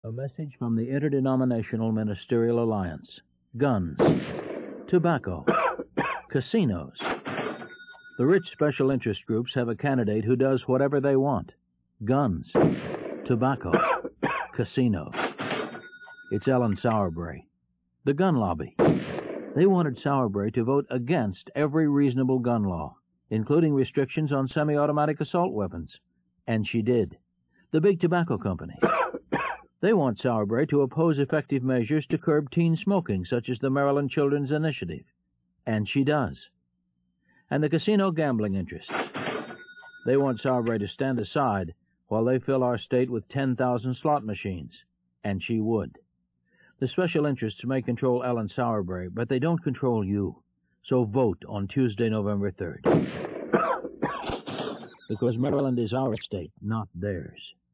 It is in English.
A message from the Interdenominational Ministerial Alliance. Guns, tobacco, casinos. The rich special interest groups have a candidate who does whatever they want. Guns, tobacco, casinos. It's Ellen Sauerbrey. The gun lobby. They wanted Sauerbrey to vote against every reasonable gun law, including restrictions on semi-automatic assault weapons. And she did. The big tobacco companies. They want Sauerbrey to oppose effective measures to curb teen smoking, such as the Maryland Children's Initiative. And she does. And the casino gambling interests. They want Sauerbrey to stand aside while they fill our state with 10,000 slot machines. And she would. The special interests may control Ellen Sauerbrey, but they don't control you. So vote on Tuesday, November 3rd. Because Maryland is our state, not theirs.